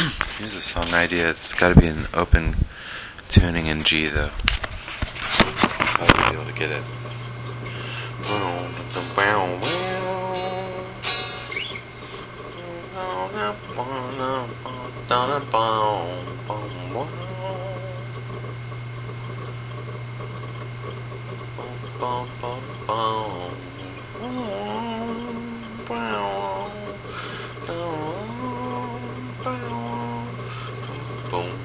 Here's a song idea. It's got to be an open tuning in G, though. I'll be able to get it. Boom.